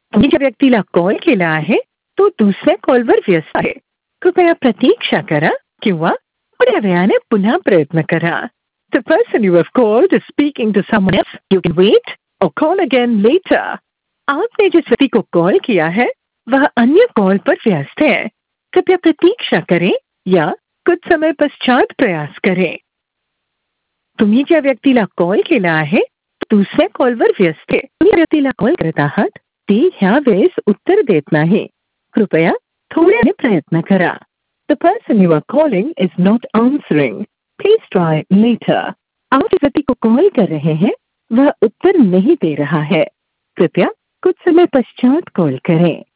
तुम्ही ज्या व्यक्तीला कॉल केला आहे तो दुसऱ्या कॉलवर व्यस्त आहे. कृपया प्रतीक्षा करा किंवा थोड्या वेळाने पुन्हा प्रयत्न करा. The person you have called is speaking to someone else. You can wait or call again later. आपने जिस व्यक्ति को कॉल किया है वह अन्य कॉल पर व्यस्त है. कृपया प्रतीक्षा करें या कुछ समय पश्चात प्रयास करें. तुम्ही ज्या व्यक्तीला कॉल केला आहे तो दुसऱ्या कॉलवर व्यस्त आहे. तुम्ही ज्या व्यक्तीला कॉल करत आहात ती ह्या वेळेस उत्तर देत नाही. कृपया थोड्याने प्रयत्न करा. The person you are calling is not answering. Please try later. आप जिस व्यक्ति को कॉल कर रहे हैं वह उत्तर नहीं दे रहा है. कृपया कुछ समय पश्चात कॉल करें.